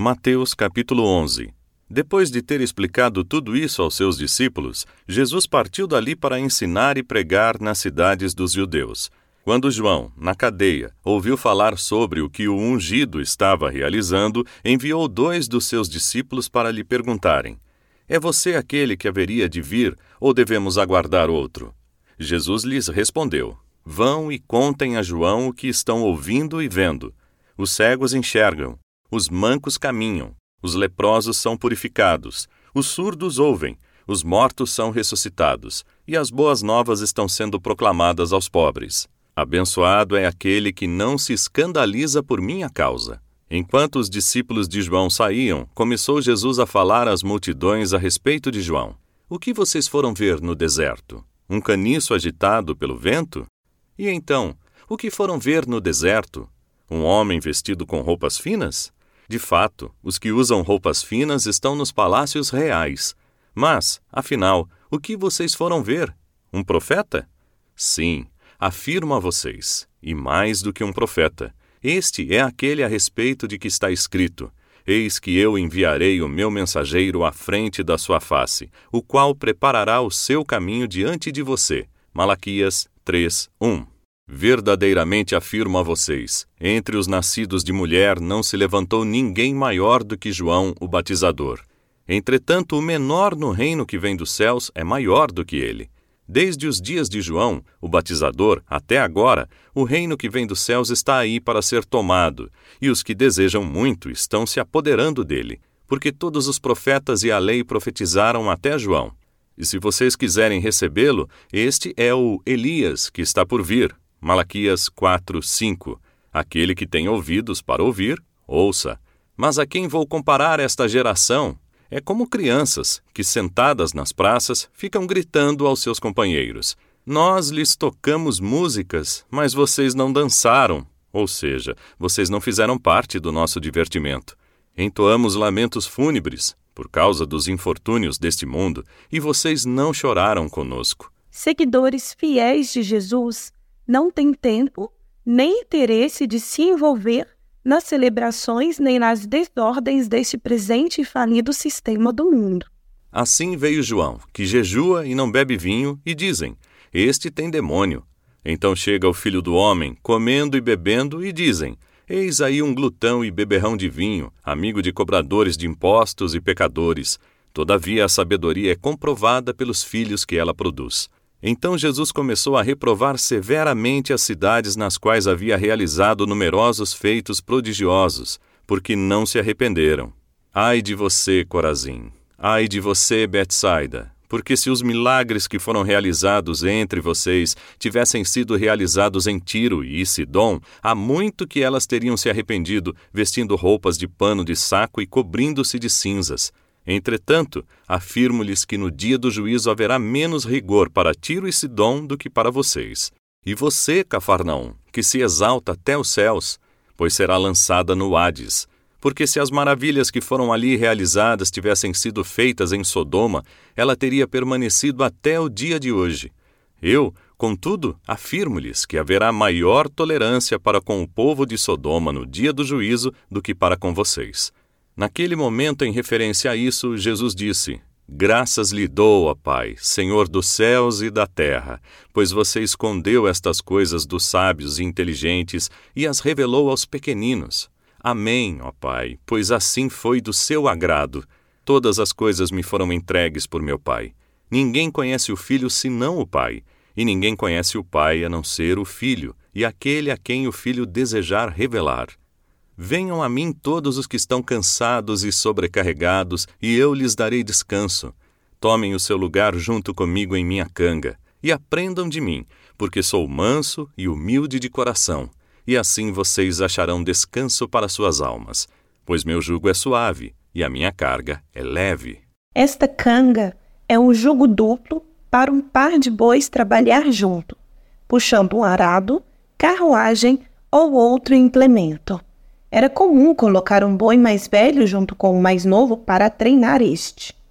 Mateus capítulo 11. Depois de ter explicado tudo isso aos seus discípulos, Jesus partiu dali para ensinar e pregar nas cidades dos judeus. Quando João, na cadeia, ouviu falar sobre o que o ungido estava realizando, enviou 2 dos seus discípulos para lhe perguntarem: É você aquele que haveria de vir, ou devemos aguardar outro? Jesus lhes respondeu: Vão e contem a João o que estão ouvindo e vendo. Os cegos enxergam, os mancos caminham, os leprosos são purificados, os surdos ouvem, os mortos são ressuscitados, e as boas novas estão sendo proclamadas aos pobres. Abençoado é aquele que não se escandaliza por minha causa. Enquanto os discípulos de João saíam, começou Jesus a falar às multidões a respeito de João. O que vocês foram ver no deserto? Um caniço agitado pelo vento? E então, o que foram ver no deserto? Um homem vestido com roupas finas? De fato, os que usam roupas finas estão nos palácios reais. Mas, afinal, o que vocês foram ver? Um profeta? Sim, afirmo a vocês, e mais do que um profeta. Este é aquele a respeito de que está escrito: Eis que eu enviarei o meu mensageiro à frente da sua face, o qual preparará o seu caminho diante de você. Malaquias 3:1. Verdadeiramente afirmo a vocês, entre os nascidos de mulher não se levantou ninguém maior do que João, o batizador. Entretanto, o menor no reino que vem dos céus é maior do que ele. Desde os dias de João, o batizador, até agora, o reino que vem dos céus está aí para ser tomado, e os que desejam muito estão se apoderando dele, porque todos os profetas e a lei profetizaram até João. E se vocês quiserem recebê-lo, este é o Elias que está por vir. Malaquias 4:5. Aquele que tem ouvidos para ouvir, ouça. Mas a quem vou comparar esta geração? É como crianças que, sentadas nas praças, ficam gritando aos seus companheiros: Nós lhes tocamos músicas, mas vocês não dançaram. Ou seja, vocês não fizeram parte do nosso divertimento. Entoamos lamentos fúnebres, por causa dos infortúnios deste mundo, e vocês não choraram conosco. Seguidores fiéis de Jesus não têm tempo nem interesse de se envolver nas celebrações nem nas desordens deste presente e falido sistema do mundo. Assim veio João, que jejua e não bebe vinho, e dizem: Este tem demônio. Então chega o Filho do Homem, comendo e bebendo, e dizem: Eis aí um glutão e beberrão de vinho, amigo de cobradores de impostos e pecadores. Todavia a sabedoria é comprovada pelos filhos que ela produz. Então Jesus começou a reprovar severamente as cidades nas quais havia realizado numerosos feitos prodigiosos, porque não se arrependeram. Ai de você, Corazim! Ai de você, Betsaida! Porque se os milagres que foram realizados entre vocês tivessem sido realizados em Tiro e Sidom, há muito que elas teriam se arrependido, vestindo roupas de pano de saco e cobrindo-se de cinzas. Entretanto, afirmo-lhes que no dia do juízo haverá menos rigor para Tiro e Sidom do que para vocês. E você, Cafarnaum, que se exalta até os céus, pois será lançada no Hades. Porque se as maravilhas que foram ali realizadas tivessem sido feitas em Sodoma, ela teria permanecido até o dia de hoje. Eu, contudo, afirmo-lhes que haverá maior tolerância para com o povo de Sodoma no dia do juízo do que para com vocês. Naquele momento, em referência a isso, Jesus disse: Graças lhe dou, ó Pai, Senhor dos céus e da terra, pois você escondeu estas coisas dos sábios e inteligentes e as revelou aos pequeninos. Amém, ó Pai, pois assim foi do seu agrado. Todas as coisas me foram entregues por meu Pai. Ninguém conhece o Filho senão o Pai, e ninguém conhece o Pai a não ser o Filho, e aquele a quem o Filho desejar revelar. Venham a mim todos os que estão cansados e sobrecarregados, e eu lhes darei descanso. Tomem o seu lugar junto comigo em minha canga, e aprendam de mim, porque sou manso e humilde de coração, e assim vocês acharão descanso para suas almas, pois meu jugo é suave e a minha carga é leve. Esta canga é um jugo duplo para um par de bois trabalhar junto, puxando um arado, carruagem ou outro implemento. Era comum colocar um boi mais velho junto com o mais novo para treinar este.